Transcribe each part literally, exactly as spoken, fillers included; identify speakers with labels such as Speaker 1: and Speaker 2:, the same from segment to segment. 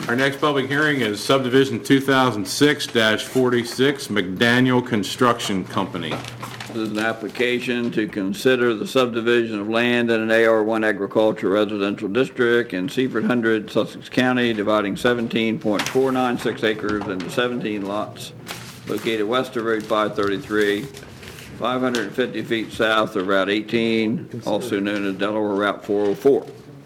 Speaker 1: Our next public hearing is subdivision two thousand six dash forty-six, McDaniel Construction Company.
Speaker 2: This is an application to consider the subdivision of land in an A R one agriculture residential district in Seaford Hundred, Sussex County, dividing seventeen point four nine six acres into seventeen lots located west of Route five thirty-three, five hundred fifty feet south of Route eighteen, also known as Delaware Route four oh four.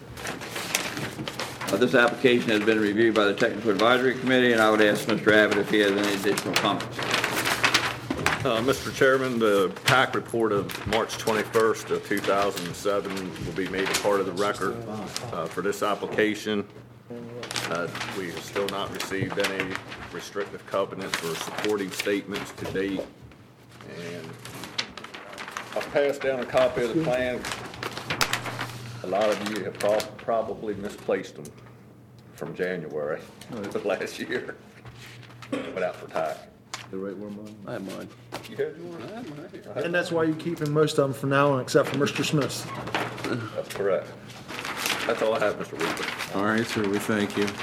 Speaker 2: Uh, this application has been reviewed by the Technical Advisory Committee, and I would ask Mister Abbott if he has any additional comments.
Speaker 3: Uh, Mister Chairman, the P A C report of March twenty-first of two thousand seven will be made a part of the record uh, for this application. Uh, we have still not received any restrictive covenants or supporting statements to date. And I've passed down a copy of the plan. A lot of you have prob probably misplaced them from January of last year without for T A C.
Speaker 4: The right one, mine?
Speaker 2: I have mine.
Speaker 3: You had yours?
Speaker 2: I have mine.
Speaker 5: And that's why you're keeping most of them from now on, except for Mister Smith's.
Speaker 3: That's correct. That's all I have, Mister Weaver.
Speaker 1: All right, sir, we thank you.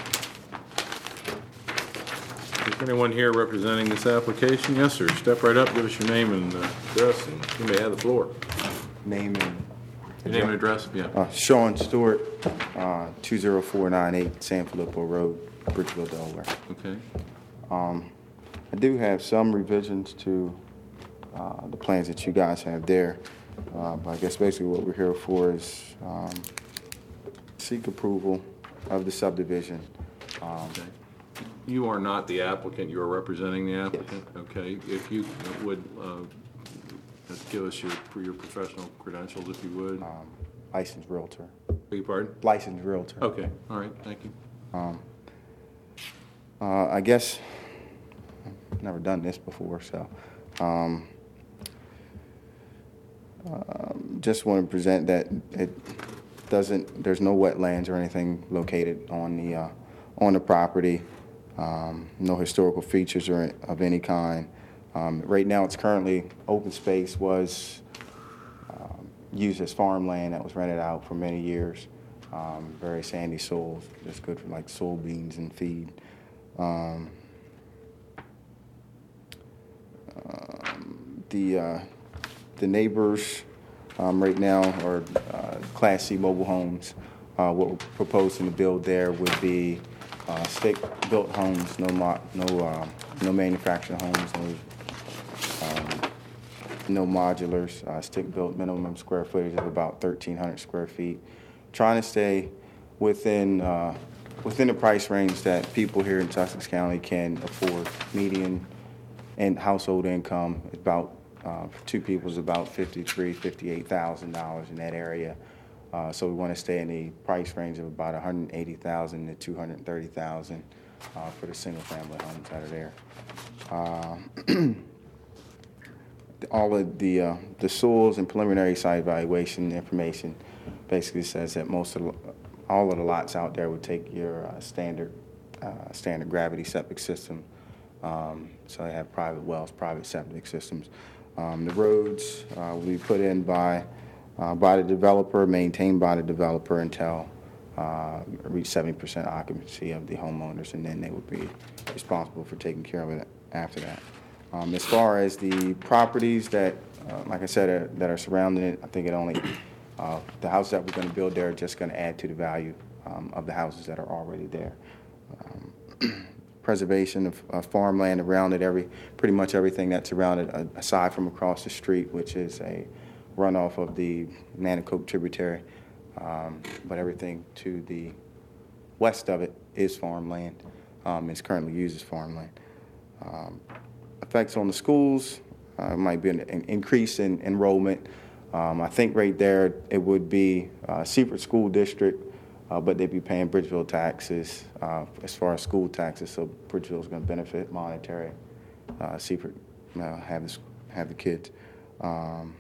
Speaker 1: Is there anyone here representing this application? Yes, sir. Step right up, give us your name and uh, address, and you may have the floor.
Speaker 6: Name and
Speaker 1: Your name and address? Yeah.
Speaker 6: uh, Sean Stewart, uh, two zero four nine eight San Filippo Road, Bridgeville, Delaware.
Speaker 1: Okay.
Speaker 6: Um, I do have some revisions to uh, the plans that you guys have there, uh, but I guess basically what we're here for is um, seek approval of the subdivision. Um,
Speaker 1: Okay. You are not the applicant, you are representing the applicant? Okay, if you would uh, give us your, your professional credentials, if you would.
Speaker 6: um, licensed realtor.
Speaker 1: Beg your pardon?
Speaker 6: Licensed realtor.
Speaker 1: Okay, all right, thank you.
Speaker 6: Um, uh, I guess I've never done this before, so um, um, just want to present that it doesn't. There's no wetlands or anything located on the uh, on the property. Um, no historical features or of any kind. Um, right now, it's currently open space. Was um, used as farmland that was rented out for many years. Um, very sandy soils, just good for like soybeans and feed. Um, um, the uh, the neighbors um, right now are uh, Class C mobile homes. Uh, what we're proposing to build there would be uh, stick-built homes, no mo no uh, no manufactured homes, no um, no modulars. Uh, stick-built, minimum square footage of about thirteen hundred square feet. Trying to stay within uh, within the price range that people here in Sussex County can afford. Median and household income about uh, for two people is about fifty-three, fifty-eight thousand dollars in that area. Uh, so we want to stay in the price range of about one hundred eighty thousand to two hundred thirty thousand uh, for the single-family homes that are there. Uh, all of the uh, the soils and preliminary site evaluation information basically says that most of the, all of the lots out there would take your uh, standard uh, standard gravity septic system. Um, so they have private wells, private septic systems. Um, the roads uh, will be put in by uh, by the developer, maintained by the developer until uh, reach seventy percent occupancy of the homeowners, and then they would be responsible for taking care of it after that. Um, as far as the properties that, uh, like I said, are, that are surrounding it, I think it only uh, the houses that we're going to build there are just going to add to the value um, of the houses that are already there. Um, preservation of uh, farmland around it, every pretty much everything that's around it, uh, aside from across the street, which is a runoff of the Nanticoke tributary. Um, but everything to the west of it is farmland. Um, it's currently used as farmland. Um, effects on the schools uh, might be an, an increase in enrollment. Um, I think right there it would be uh, Seaford School District, uh, but they'd be paying Bridgeville taxes uh, as far as school taxes. So Bridgeville is going to benefit monetary. Uh, Seaford uh, have the have the kids, um,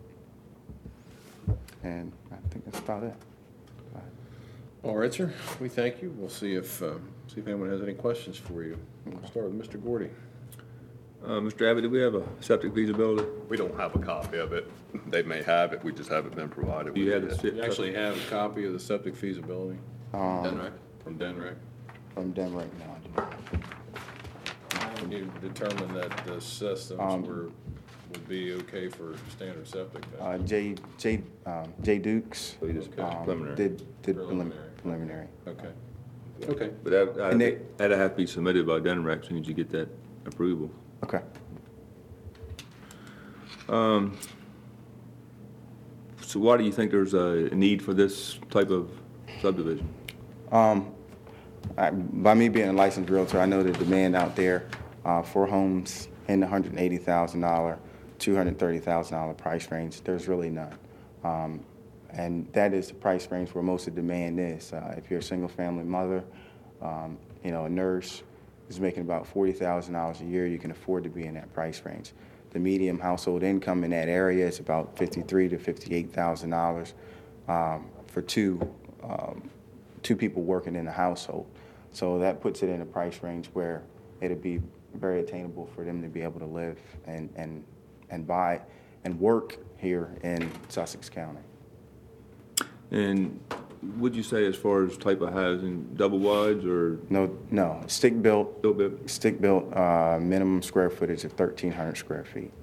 Speaker 6: and I think that's about it.
Speaker 1: All right, sir. We thank you. We'll see if uh, see if anyone has any questions for you. We'll start with Mister Gordy.
Speaker 4: Uh, Mister Abbott, do we have a septic feasibility?
Speaker 3: We don't have a copy of it. They may have it, we just haven't been provided
Speaker 4: Do you
Speaker 3: with
Speaker 4: have
Speaker 3: it.
Speaker 4: the
Speaker 1: You actually have a copy of the septic feasibility
Speaker 6: Um,
Speaker 2: Done right.
Speaker 1: from D N R E C.
Speaker 6: from them right now. I do.
Speaker 1: When you determined that the systems
Speaker 6: Um,
Speaker 1: were, would be okay for standard septic? then?
Speaker 6: Uh, Jay, Jay, um, Jay Dukes,
Speaker 4: So you just
Speaker 6: um,
Speaker 4: preliminary.
Speaker 6: did, did prelim-
Speaker 1: Preliminary.
Speaker 6: preliminary.
Speaker 1: Okay. Okay.
Speaker 4: But that,
Speaker 6: And they-
Speaker 4: that- that'd have to be submitted by Denrac as soon as you get that approval.
Speaker 6: Okay.
Speaker 4: So why do you think there's a need for this type of subdivision?
Speaker 6: Um, I, by me being a licensed realtor, I know the demand out there uh, for homes in the one hundred eighty thousand dollars, two hundred thirty thousand dollars price range. There's really none. Um, and that is the price range where most of the demand is. Uh, if you're a single family mother, um, you know, a nurse is making about forty thousand dollars a year, you can afford to be in that price range. The median household income in that area is about fifty-three to fifty-eight thousand dollars um, for two um, two people working in the household. So that puts it in a price range where it'd be very attainable for them to be able to live and and and buy and work here in Sussex County.
Speaker 4: And would you say as far as type of housing, double wides or
Speaker 6: No, no, stick built,
Speaker 4: little bit?
Speaker 6: stick built, uh, minimum square footage of thirteen hundred square feet.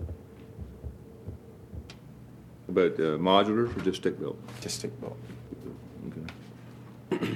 Speaker 4: But uh, modulars or just stick built?
Speaker 6: Just stick built.
Speaker 4: Okay.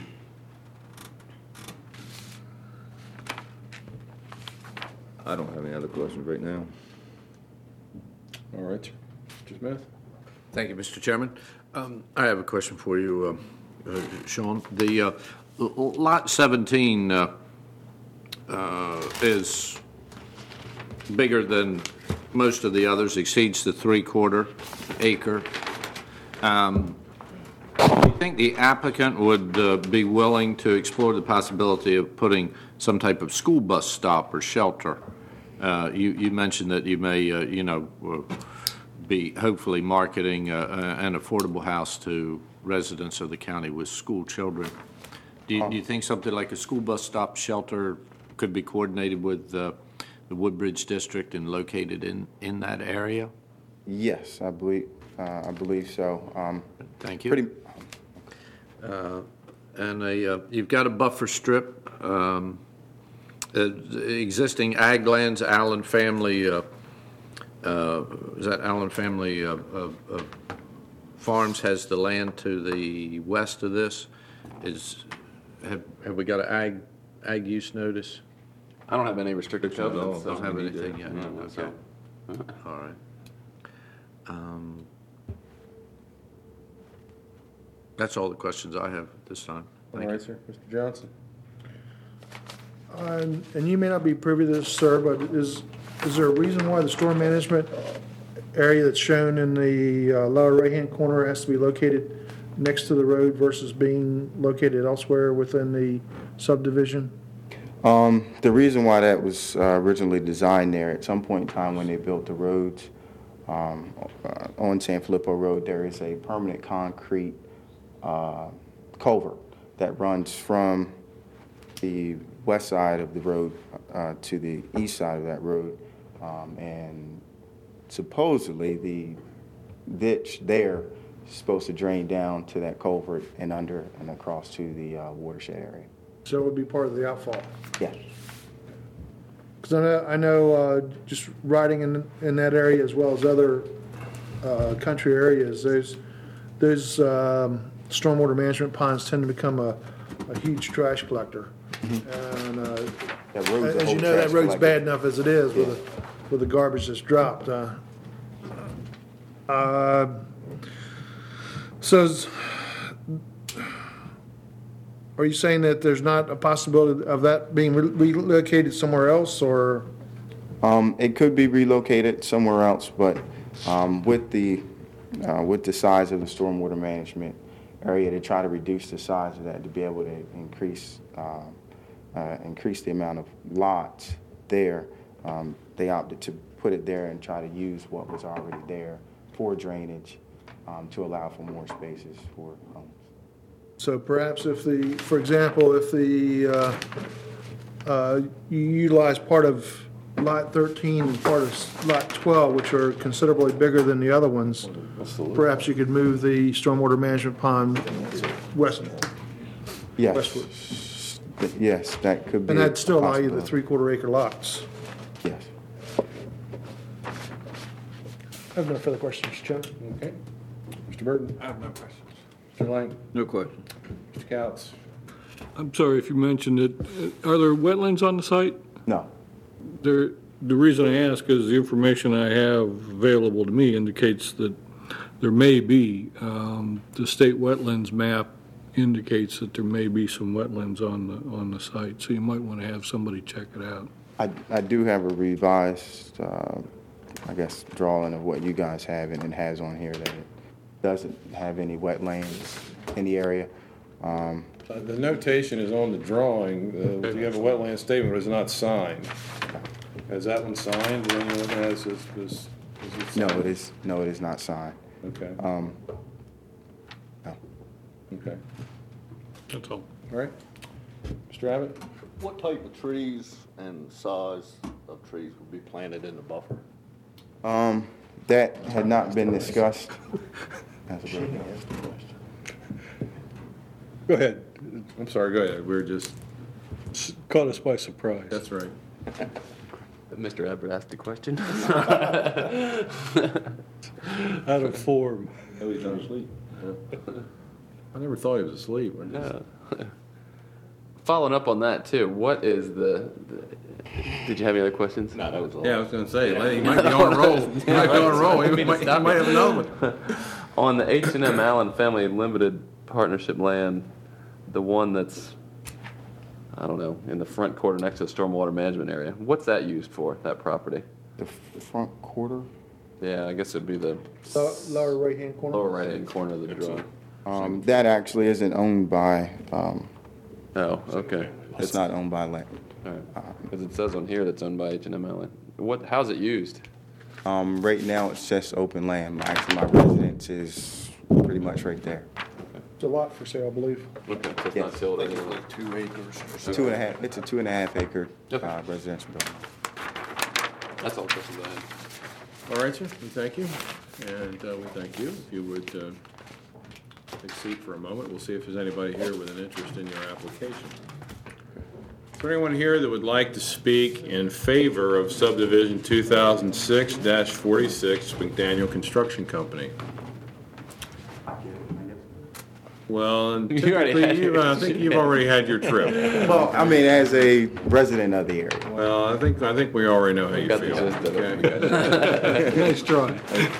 Speaker 4: I don't have any other questions right now.
Speaker 1: All right. Mister Smith?
Speaker 7: Thank you, Mister Chairman. Um, I have a question for you, uh, uh, Sean. The uh, l- Lot seventeen uh, uh, is bigger than most of the others, exceeds the three-quarter acre. Um, Do you think the applicant would uh, be willing to explore the possibility of putting some type of school bus stop or shelter? Uh, You you mentioned that you may, uh, you know, uh, be hopefully marketing uh, uh, an affordable house to residents of the county with school children. Do you, do you think something like a school bus stop shelter could be coordinated with uh, the Woodbridge District and located in, in that area?
Speaker 6: Yes, I believe uh, I believe so. Um,
Speaker 7: Thank you.
Speaker 6: pretty.
Speaker 7: And a, uh, you've got a buffer strip, um, uh, existing ag lands, Allen family, uh, uh, is that Allen family uh, of of Farms has the land to the west of this? Is, have, have we got an ag, ag use notice?
Speaker 8: I don't have any restricted
Speaker 4: Restrictions,
Speaker 8: covenants.
Speaker 4: no.
Speaker 7: Don't have
Speaker 4: we need
Speaker 7: anything
Speaker 4: to-
Speaker 7: yet?
Speaker 8: No,
Speaker 7: Okay,
Speaker 8: so-
Speaker 7: all right. Um, That's all the questions I have at this time.
Speaker 1: All
Speaker 7: Thank you.
Speaker 1: right, sir. Mister Johnson?
Speaker 5: And and you may not be privy to this, sir, but is, is there a reason why the storm management area that's shown in the uh, lower right-hand corner has to be located next to the road versus being located elsewhere within the subdivision?
Speaker 6: Um, the reason why that was uh, originally designed there, at some point in time when they built the roads um, uh, on San Filippo Road, there is a permanent concrete uh, culvert that runs from the west side of the road uh, to the east side of that road. Um, and supposedly the ditch there is supposed to drain down to that culvert and under and across to the uh, watershed area.
Speaker 5: So it would be part of the outfall?
Speaker 6: Yeah.
Speaker 5: Because I know, I know uh, just riding in, in that area as well as other uh, country areas, those, those um, stormwater management ponds tend to become a, a huge trash collector. And uh,
Speaker 6: That road's a
Speaker 5: as you
Speaker 6: whole
Speaker 5: know, that
Speaker 6: trash
Speaker 5: road's
Speaker 6: collector.
Speaker 5: bad enough as it is with the, with the garbage that's dropped. Uh, uh, So is- are you saying that there's not a possibility of that being re- relocated somewhere else, or?
Speaker 6: Um, it could be relocated somewhere else, but um, with the uh, with the size of the stormwater management area, to try to reduce the size of that to be able to increase uh, uh, increase the amount of lots there, um, they opted to put it there and try to use what was already there for drainage um, to allow for more spaces for homes.
Speaker 5: So perhaps if the, for example, if the, uh, uh, you utilize part of Lot thirteen and part of Lot twelve, which are considerably bigger than the other ones, perhaps you could move the stormwater management pond west.
Speaker 6: Yes,
Speaker 5: Westwood.
Speaker 6: Yes, that could be.
Speaker 5: And
Speaker 6: a
Speaker 5: that'd still allow you the
Speaker 6: possibility.
Speaker 5: three-quarter acre lots.
Speaker 6: Yes.
Speaker 5: I have no further questions, Mister Chairman.
Speaker 9: Okay. Mister Burton?
Speaker 7: I have no questions.
Speaker 9: Mister Lang?
Speaker 2: No question.
Speaker 9: Mister Couts?
Speaker 10: I'm sorry if you mentioned it. Uh, Are there wetlands on the site?
Speaker 6: No.
Speaker 10: There, the reason I ask is the information I have available to me indicates that there may be. Um, the state wetlands map indicates that there may be some wetlands on the, on the site, so you might want to have somebody check it out.
Speaker 6: I, I do have a revised, uh, I guess, drawing of what you guys have, and it has on here that it doesn't have any wetlands in the area. Um,
Speaker 9: Uh, The notation is on the drawing. Uh, You have a wetland statement, but it's not signed. Is that one signed? Is anyone has, is, is, is it
Speaker 6: No,
Speaker 9: signed?
Speaker 6: it is, no, it is not signed.
Speaker 9: Okay,
Speaker 6: Um, no.
Speaker 9: okay.
Speaker 10: That's all.
Speaker 9: All right. Mister Abbott?
Speaker 3: What type of trees and size of trees would be planted in the buffer?
Speaker 6: Um, that had not been discussed. That's a good-
Speaker 9: Go ahead. I'm sorry, go ahead. We're just,
Speaker 10: Caught us by surprise.
Speaker 9: that's right.
Speaker 8: Mister Abbott asked a question.
Speaker 10: Out of form.
Speaker 4: Oh, he's not asleep.
Speaker 1: I never thought he was asleep. I just-
Speaker 8: No. Following up on that too, what is the, the did you have any other questions? No, that was all.
Speaker 1: Yeah, I was gonna say, he might be on a roll. He might be on a roll. He
Speaker 8: Didn't mean to
Speaker 1: might, he
Speaker 8: stop
Speaker 1: might
Speaker 8: you.
Speaker 1: have another one.
Speaker 8: On the H and M Allen Family Limited Partnership land, the one that's, I don't know, in the front quarter next to the stormwater management area, what's that used for, that property?
Speaker 6: The f- front quarter,
Speaker 8: Yeah, I guess it'd be the
Speaker 5: Lower- Lower right-hand corner.
Speaker 8: lower right-hand corner of the drawing.
Speaker 6: um, that actually isn't owned by, um,
Speaker 8: Oh, okay.
Speaker 6: it's not owned by land.
Speaker 8: All right. Because it says on here that's owned by H and M Allen. What, how's it used?
Speaker 6: Um, right now, it's just open land. Actually, my residence is pretty much right there.
Speaker 5: It's a lot for sale, I believe.
Speaker 8: Okay, so it's not
Speaker 6: Yes.
Speaker 8: tilled anymore.
Speaker 3: Two acres or
Speaker 6: It's two and a half, it's a two and a half acre,
Speaker 8: Okay.
Speaker 6: uh, residential building.
Speaker 8: That's all the questions I had.
Speaker 1: All right, sir, we thank you, and uh, we thank you. If you would uh, take a seat for a moment, we'll see if there's anybody here with an interest in your application. Is there anyone here that would like to speak in favor of subdivision two thousand six forty-six McDaniel Construction Company? Well, and
Speaker 8: You already
Speaker 1: typically,
Speaker 8: had
Speaker 1: you-
Speaker 8: yours.
Speaker 1: I think you've already had your trip.
Speaker 6: Well, I mean, as a resident of the area.
Speaker 1: Well, I think, I think we already know how you
Speaker 8: Got the
Speaker 1: feel.
Speaker 8: gist of it.
Speaker 1: okay?
Speaker 8: We got it.
Speaker 10: Nice try.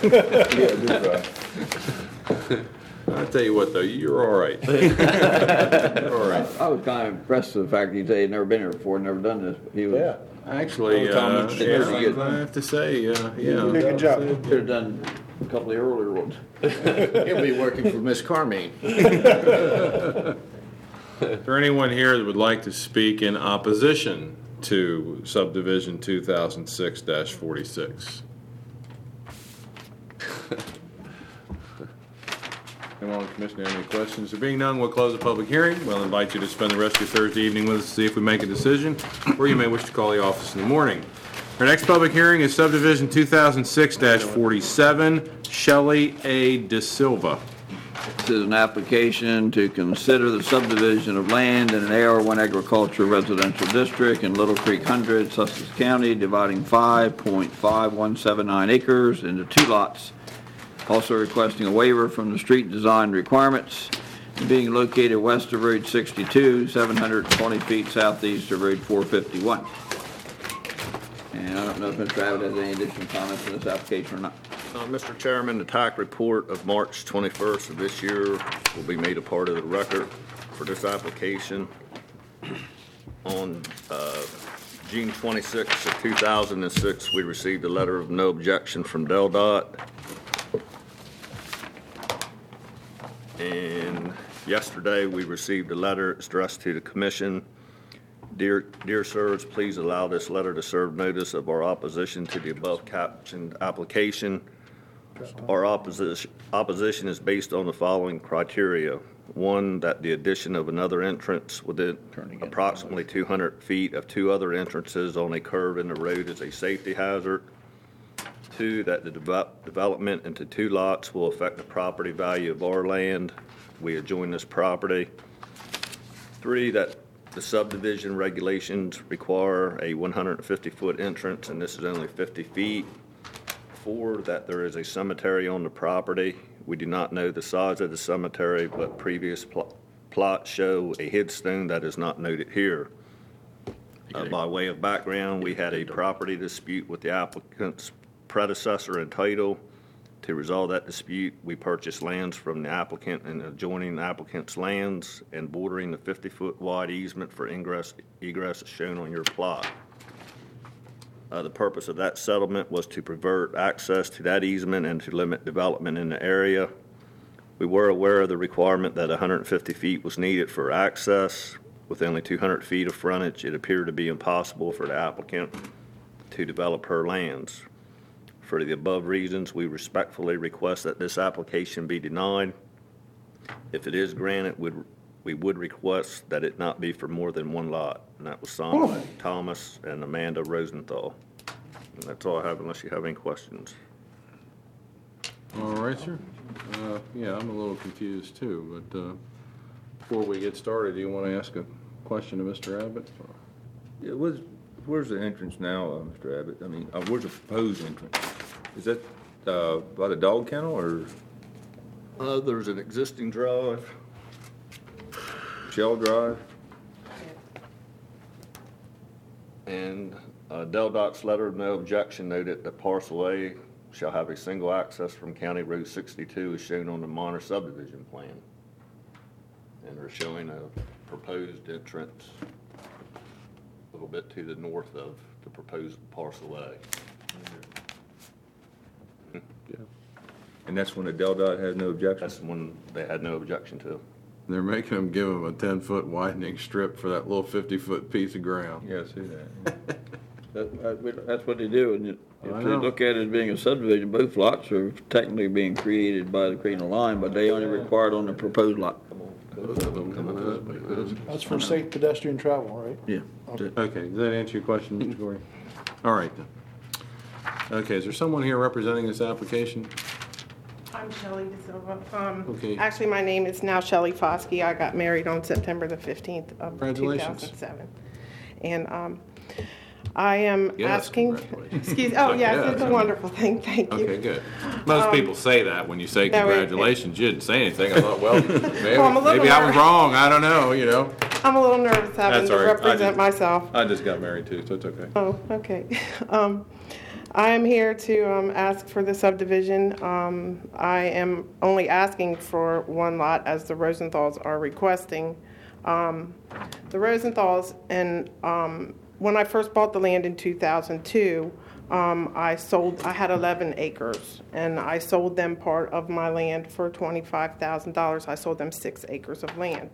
Speaker 1: I'll tell you what, though, you're all right. You're all right.
Speaker 2: I was kind of impressed with the fact that he'd never been here before, never done this. He was,
Speaker 9: Yeah.
Speaker 1: Actually,
Speaker 2: Oh, Tom,
Speaker 1: uh,
Speaker 2: it's
Speaker 1: yeah,
Speaker 2: pretty good.
Speaker 1: I have to say, uh, yeah.
Speaker 5: Good job.
Speaker 2: could have done a couple of the earlier ones.
Speaker 7: He'll be working for Miss Carmine.
Speaker 1: Is there anyone here that would like to speak in opposition to subdivision two thousand six forty-six? Anyone on the commission have any questions? There being none, we'll close the public hearing. We'll invite you to spend the rest of your Thursday evening with us to see if we make a decision, or you may wish to call the office in the morning. Our next public hearing is subdivision two thousand six forty-seven, Shelley A. De Silva.
Speaker 2: This is an application to consider the subdivision of land in an A R one agricultural residential district in Little Creek Hundred, Sussex County, dividing five point five one seven nine acres into two lots. Also requesting a waiver from the street design requirements, being located west of Route sixty-two, seven hundred twenty feet southeast of Route four fifty-one. And I don't know if Mister Abbott has any additional comments on this application or not.
Speaker 3: Uh, Mister Chairman, the T A C report of March twenty-first of this year will be made a part of the record for this application. On uh, June twenty-sixth of two thousand six, we received a letter of no objection from Del Dot. And yesterday, we received a letter addressed to the commission. Dear, dear sirs, please allow this letter to serve notice of our opposition to the above captioned application. Our opposition, opposition is based on the following criteria. One, that the addition of another entrance within approximately two hundred feet of two other entrances on a curve in the road is a safety hazard. Two, that the deve- development into two lots will affect the property value of our land. We adjoin this property. Three, that The subdivision regulations require a one hundred fifty foot entrance, and this is only fifty feet. Four, that there is a cemetery on the property. We do not know the size of the cemetery, but previous pl- plots show a headstone that is not noted here. Uh, By way of background, we had a property dispute with the applicant's predecessor in title. To resolve that dispute, we purchased lands from the applicant and adjoining the applicant's lands and bordering the fifty foot wide easement for ingress, egress as shown on your plot. Uh, the purpose of that settlement was to prevent access to that easement and to limit development in the area. We were aware of the requirement that one hundred fifty feet was needed for access. With only two hundred feet of frontage, it appeared to be impossible for the applicant to develop her lands. For the above reasons, we respectfully request that this application be denied. If it is granted, we'd- we would request that it not be for more than one lot. And that was signed by Thomas and Amanda Rosenthal. And that's all I have unless you have any questions.
Speaker 1: All right, sir. Uh, Yeah, I'm a little confused too, but uh, before we get started, do you want to ask a question to Mister Abbott?
Speaker 4: Yeah, where's, where's the entrance now, uh, Mister Abbott? I mean, uh, where's the proposed entrance? Is that uh, by the dog kennel or
Speaker 3: Uh, there's an existing drive.
Speaker 4: Shell Drive?
Speaker 3: And uh, Del Dot's letter of no objection noted that parcel A shall have a single access from County Road sixty-two as shown on the minor subdivision plan. And they're showing a proposed entrance a little bit to the north of the proposed parcel A.
Speaker 4: And that's when the Del Dot has no objection?
Speaker 3: That's the one they had no objection to.
Speaker 1: They're making them give them a ten-foot widening strip for that little fifty-foot piece of ground.
Speaker 4: Yeah, I see that.
Speaker 2: That- that- we- That's what they do, and it-
Speaker 1: I
Speaker 2: if they
Speaker 1: know.
Speaker 2: look at it as being a subdivision, both lots are technically being created by the creating a line, but they only required on the proposed lot.
Speaker 1: Both of them coming up.
Speaker 5: That's for safe pedestrian travel, right?
Speaker 2: Yeah.
Speaker 1: Okay, does that answer your question, Mister Gordy? All right then. Okay, is there someone here representing this application?
Speaker 11: I'm Shelley De Silva. Um,
Speaker 1: Okay.
Speaker 11: Actually, my name is now Shelley Foskey. I got married on September the fifteenth of two
Speaker 1: Congratulations.
Speaker 11: thousand seven. And um, I am
Speaker 1: Yes,
Speaker 11: asking,
Speaker 1: congratulations.
Speaker 11: excuse, oh, yes,
Speaker 1: Yes.
Speaker 11: it's a wonderful thing. Thank you.
Speaker 1: Okay, good. Most people say that when you say
Speaker 11: no, it-
Speaker 1: congratulations. You didn't say anything. I thought, well, maybe,
Speaker 11: Well, I'm a little
Speaker 1: maybe I was
Speaker 11: nervous.
Speaker 1: wrong. I don't know, you know.
Speaker 11: I'm a little nervous having
Speaker 9: That's
Speaker 11: to
Speaker 9: all right. I
Speaker 11: represent
Speaker 9: just-
Speaker 11: myself.
Speaker 9: I just got married too, so it's okay.
Speaker 11: Oh, okay. Um, I am here to um, ask for the subdivision. Um, I am only asking for one lot as the Rosenthals are requesting. Um, The Rosenthals, and um, when I first bought the land in two thousand two, um, I sold, I had eleven acres, and I sold them part of my land for twenty-five thousand dollars. I sold them six acres of land.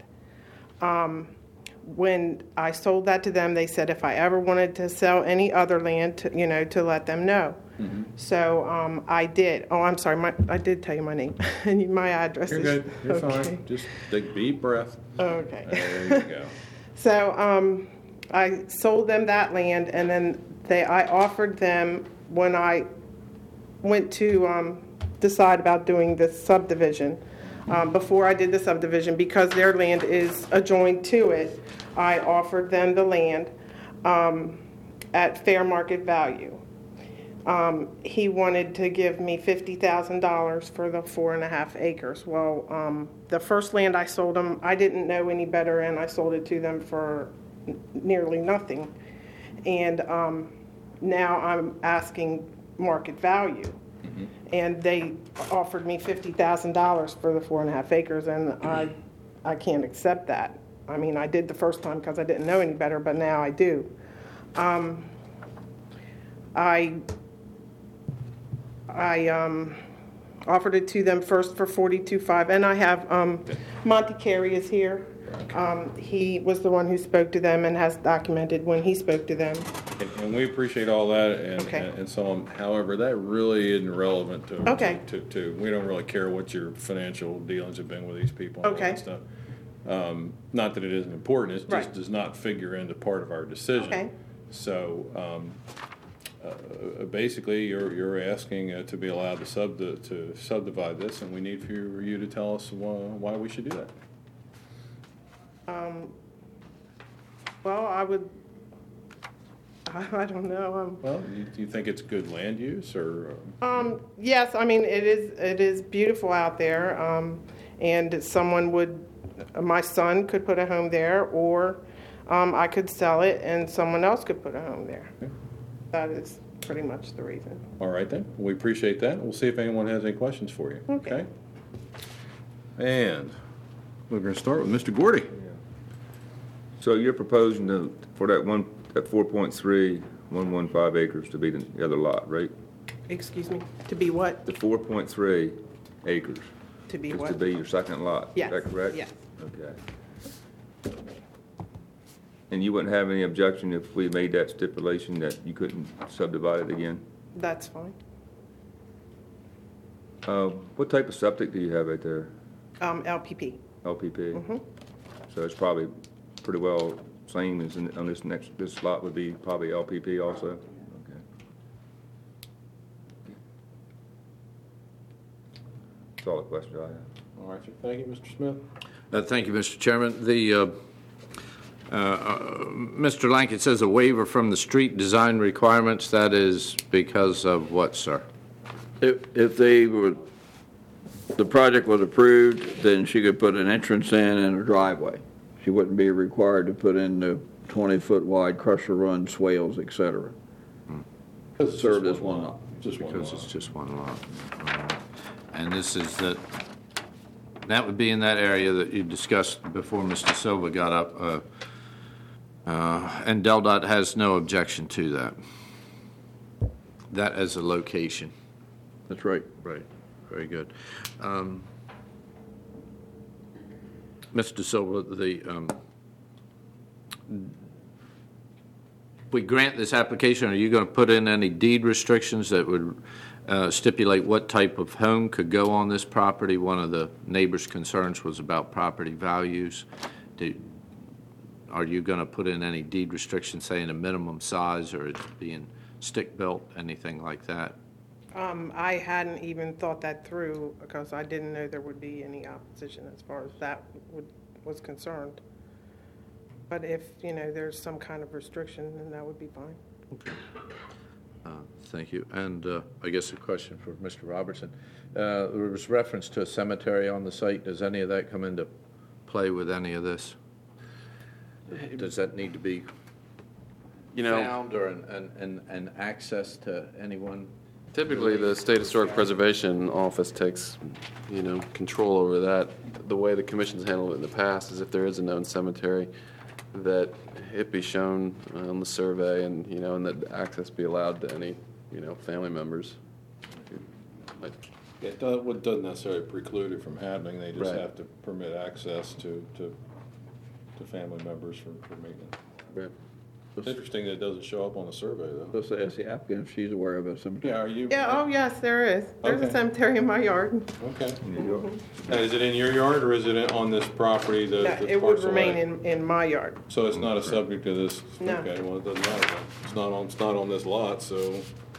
Speaker 11: When I sold that to them, they said if I ever wanted to sell any other land, to, you know, to let them know. So um, I did. Oh, I'm sorry. My, I did tell you my name and my address.
Speaker 1: You're
Speaker 11: is-
Speaker 1: good. You're
Speaker 11: okay.
Speaker 1: fine. Just take a deep breath.
Speaker 11: Okay.
Speaker 1: There you go.
Speaker 11: So um, I sold them that land, and then they I offered them when I went to um, decide about doing this subdivision. Um, before I did the subdivision, because their land is adjoined to it, I offered them the land um, at fair market value. Um, he wanted to give me fifty thousand dollars for the four and a half acres. Well, um, the first land I sold him, I didn't know any better, and I sold it to them for n- nearly nothing. And um, now I'm asking market value. And they offered me fifty thousand dollars for the four and a half acres, and I, I can't accept that. I mean, I did the first time because I didn't know any better, but now I do. Um, I, I um, offered it to them first for forty-two five, and I have, um, Monty Carey is here. Um, he was the one who spoke to them and has documented when he spoke to them.
Speaker 9: And- And we appreciate all that and,
Speaker 11: Okay.
Speaker 9: and and so on. However, that really isn't relevant to,
Speaker 11: Okay.
Speaker 9: to, to, we don't really care what your financial dealings have been with these people and all
Speaker 11: Okay.
Speaker 9: that stuff. Um, not that it isn't important, it just
Speaker 11: Right.
Speaker 9: does not figure into part of our decision.
Speaker 11: Okay.
Speaker 9: So, um, uh, basically, you're, you're asking uh, to be allowed to sub, to subdivide this, and we need for you you to tell us why, why we should do that.
Speaker 11: Well, I would, I I don't know. um,
Speaker 9: Well, you- do you think it's good land use, or? uh,
Speaker 11: Um, yes, I mean, it is, it is beautiful out there, um, and someone would, my son could put a home there, or, um, I could sell it and someone else could put a home there. That is pretty much the reason.
Speaker 9: All right then, we appreciate that. We'll see if anyone has any questions for you.
Speaker 11: Okay.
Speaker 9: And we're gonna start with Mister Gordy.
Speaker 4: So you're proposing to, for that one, that four point three, one one five acres to be the other lot, right?
Speaker 11: Excuse me, to be what?
Speaker 4: The four point three acres
Speaker 11: To be
Speaker 4: is to
Speaker 11: what?
Speaker 4: be your second lot?
Speaker 11: Yes,
Speaker 4: Is that correct?
Speaker 11: yes.
Speaker 4: Okay. And you wouldn't have any objection if we made that stipulation that you couldn't subdivide it again?
Speaker 11: That's fine.
Speaker 4: Uh, what type of septic do you have right there?
Speaker 11: Um, L P P.
Speaker 4: L P P?
Speaker 11: Mhm.
Speaker 4: So it's probably pretty well same as in, on this next, this lot would be probably L P P also? Okay. That's all the questions I have.
Speaker 9: All right, thank you, Mister Smith.
Speaker 7: Uh, Thank you, Mister Chairman. The, uh, uh, uh, Mister Lankett says a waiver from the street design requirements. That is because of what, sir?
Speaker 2: If, if they were, the project was approved, then she could put an entrance in and a driveway. She wouldn't be required to put in the twenty-foot wide crusher run swales, et cetera. Served as one lot.
Speaker 9: Just one
Speaker 7: Because
Speaker 9: lot.
Speaker 7: it's just one lot. All right. And this is the, that would be in that area that you discussed before Mister Silva got up. uh, uh, And Del Dot has no objection to that. That as a location.
Speaker 2: That's right.
Speaker 7: Right. Very good. Um, Mister Silva, the, um, we grant this application, are you going to put in any deed restrictions that would uh, stipulate what type of home could go on this property? One of the neighbors' concerns was about property values. Do, are you going to put in any deed restrictions, saying a minimum size or it being stick-built, anything like that?
Speaker 11: Um, I hadn't even thought that through because I didn't know there would be any opposition as far as that would, was concerned. But if, you know, there's some kind of restriction, then that would be fine.
Speaker 7: Okay. Uh, Thank you. And uh, I guess a question for Mister Robertson. Uh, There was reference to a cemetery on the site. Does any of that come into play with any of this? Does that need to be
Speaker 8: You know,
Speaker 7: found or an, an, an, an access to anyone?
Speaker 8: typically the State Historic Preservation Office takes, you know, control over that. The way the commission's handled it in the past is if there is a known cemetery, that it be shown on the survey and, you know, and that access be allowed to any, you know, family members. Like,
Speaker 9: It doesn't, it doesn't necessarily preclude it from happening, they just
Speaker 8: Right.
Speaker 9: have to permit access to, to, to family members for, for maintenance.
Speaker 8: right.
Speaker 9: It's interesting that it doesn't show up on the survey, though.
Speaker 2: Let's ask the applicant if she's aware of a cemetery.
Speaker 9: Yeah, are you?
Speaker 11: Yeah, oh, yes, there is. There's a
Speaker 9: Okay.
Speaker 11: cemetery in my yard.
Speaker 9: Okay.
Speaker 4: New York.
Speaker 9: Now, is it in your yard, or is it in- on this property, the
Speaker 11: No,
Speaker 9: the
Speaker 11: it would
Speaker 9: parcel A?
Speaker 11: remain in, in my yard.
Speaker 9: So it's not a subject to this?
Speaker 11: No.
Speaker 9: Okay, well, it doesn't matter then. It's not on, it's not on this lot, so.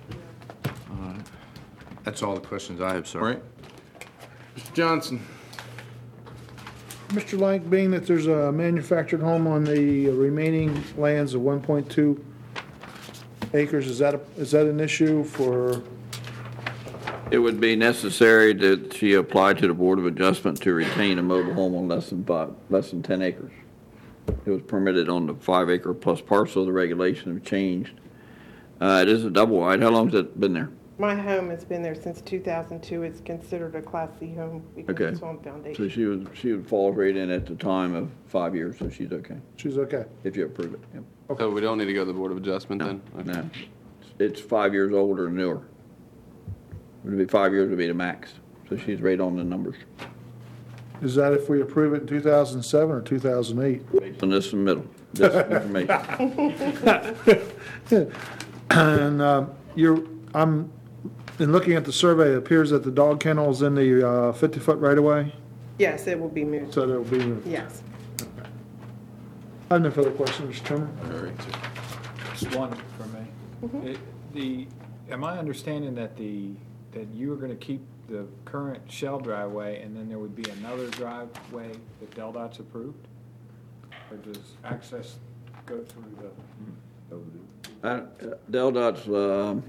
Speaker 7: That's all the questions I have, sir.
Speaker 9: All right. Mister Johnson?
Speaker 5: Mister Lank, being that there's a manufactured home on the remaining lands of one point two acres, is that, a- is that an issue for,
Speaker 2: It would be necessary that she apply to the Board of Adjustment to retain a mobile home on less than five, less than ten acres. It was permitted on the five acre plus parcel, the regulations have changed. Uh, it is a double wide, how long has it been there?
Speaker 11: My home has been there since two thousand two. It's considered a Class C home because
Speaker 2: Okay.
Speaker 11: it's on
Speaker 2: So
Speaker 11: foundation.
Speaker 2: she would, she would fall right in at the time of five years, so she's okay,
Speaker 5: she's okay?
Speaker 2: if you approve it. Yep.
Speaker 8: So we don't need to go to the Board of Adjustment then? Okay.
Speaker 2: No, it's five years older or newer. It would be five years would be the max, so she's right on the numbers.
Speaker 5: Is that if we approve it in two thousand seven or two thousand eight?
Speaker 2: Based on this in the middle, this information.
Speaker 5: And um, you're, I'm, in looking at the survey, it appears that the dog kennel is in the uh, fifty-foot right-of-way,
Speaker 11: Yes, it will be moved.
Speaker 5: so there'll be,
Speaker 11: Yes.
Speaker 5: I have no further questions, Mister Chairman.
Speaker 9: All right.
Speaker 12: Just one for me. It- The, am I understanding that the, that you are gonna keep the current shell driveway and then there would be another driveway that Del Dot's approved? Or does access go through the.
Speaker 2: Uh, Del Dot's, um,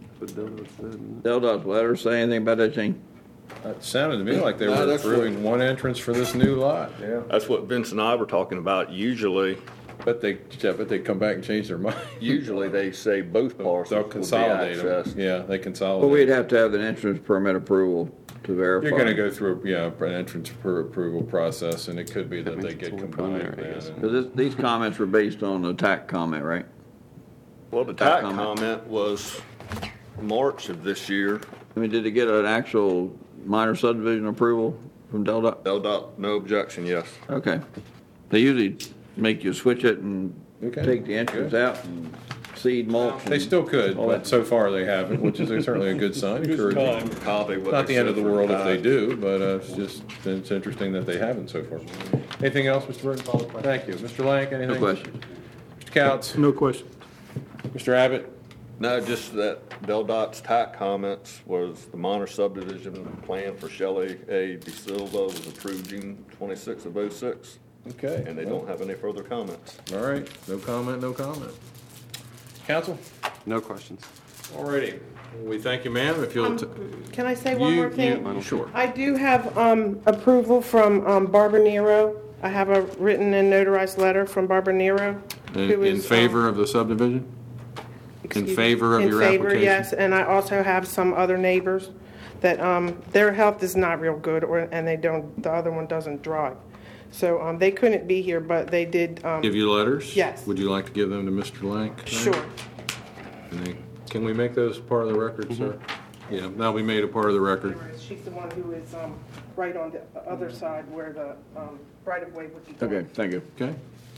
Speaker 2: Del Dot's letter say anything about that, Gene?
Speaker 1: It sounded to me like they
Speaker 3: No,
Speaker 1: were
Speaker 3: that's what-
Speaker 1: approving one entrance for this new lot.
Speaker 4: Yeah.
Speaker 3: That's what Vince and I were talking about. Usually,
Speaker 1: But they, I bet they come back and change their mind.
Speaker 3: usually they say both parcels
Speaker 1: They'll
Speaker 3: will be
Speaker 1: consolidate them.
Speaker 3: accessed.
Speaker 1: Yeah, they
Speaker 2: Well,
Speaker 1: consolidate.
Speaker 2: we'd have to have an entrance permit approval to verify.
Speaker 1: You're gonna go through, yeah, an entrance per approval process, and it could be that
Speaker 8: means
Speaker 1: they
Speaker 8: it's
Speaker 1: get
Speaker 8: only
Speaker 1: combined.
Speaker 8: preliminary, I guess.
Speaker 1: then.
Speaker 2: So this, these comments were based on the T A C comment, right?
Speaker 3: Well, the
Speaker 2: That
Speaker 3: T A C
Speaker 2: comment.
Speaker 3: comment was March of this year.
Speaker 2: I mean, did it get an actual minor subdivision approval from Del Dot?
Speaker 3: L DOT, no objection, yes.
Speaker 2: Okay. They usually make you switch it and
Speaker 1: Okay.
Speaker 2: take the entrance
Speaker 1: Good.
Speaker 2: out and seed mulch.
Speaker 1: They
Speaker 2: and
Speaker 1: still could,
Speaker 2: all
Speaker 1: but
Speaker 2: that.
Speaker 1: so far they haven't, which is certainly a good sign. encouraging.
Speaker 3: Copy what
Speaker 1: Not
Speaker 3: they
Speaker 1: the end of the
Speaker 3: said for
Speaker 1: world if
Speaker 3: T A
Speaker 1: they
Speaker 3: C.
Speaker 1: do, but uh, it's just, it's interesting that they haven't so far. Anything else, Mister Burton? Thank you. Mister Lank, anything?
Speaker 2: No questions.
Speaker 1: Mister Couts?
Speaker 10: No question.
Speaker 1: Mister Abbott?
Speaker 3: No, just that Del Dot's T A C comments was the minor subdivision plan for Shelley A. De Silva was approved June twenty-sixth of oh six,
Speaker 1: Okay.
Speaker 3: and they don't have any further comments.
Speaker 1: All right, no comment, no comment. Council?
Speaker 8: No questions.
Speaker 1: Alrighty. We thank you, ma'am. If you'll. t-
Speaker 11: Can I say one
Speaker 1: You-
Speaker 11: more thing?
Speaker 1: you- Sure.
Speaker 11: I do have um, approval from um, Barbara Nero. I have a written and notarized letter from Barbara Nero.
Speaker 1: In
Speaker 11: who
Speaker 1: in
Speaker 11: is,
Speaker 1: favor
Speaker 11: um,
Speaker 1: of the subdivision?
Speaker 11: excuse me,
Speaker 1: favor of your
Speaker 11: In favor,
Speaker 1: application?
Speaker 11: yes, and I also have some other neighbors that um, their health is not real good, or and they don't, the other one doesn't drive. So um, they couldn't be here, but they did. um,
Speaker 1: Give you letters?
Speaker 11: Yes.
Speaker 1: Would you like to give them to Mister Lank?
Speaker 11: Sure.
Speaker 1: And they- Can we make those part of the record, sir? Yeah, that'll be made a part of the record.
Speaker 11: She's the one who is um, right on the other side where the um, right-of-way would be. going.
Speaker 2: Okay, thank you.
Speaker 1: Okay.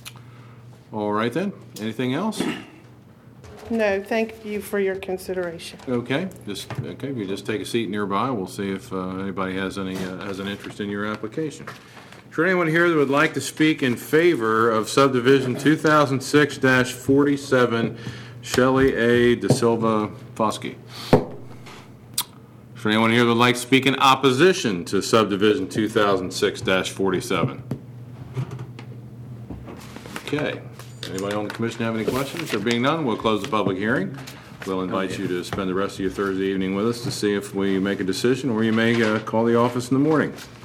Speaker 1: All right then. Anything else?
Speaker 11: No, thank you for your consideration.
Speaker 1: Okay, just, okay, we just take a seat nearby. We'll see if uh, anybody has any, uh, has an interest in your application. Is there anyone here that would like to speak in favor of subdivision two thousand six forty-seven Shelley A. De Silva Foskey? Is there anyone here that would like to speak in opposition to subdivision two thousand six forty-seven? Okay. Anybody on the commission have any questions? There being none, we'll close the public hearing. We'll invite you to spend the rest of your Thursday evening with us to see if we make a decision, or you may uh, call the office in the morning.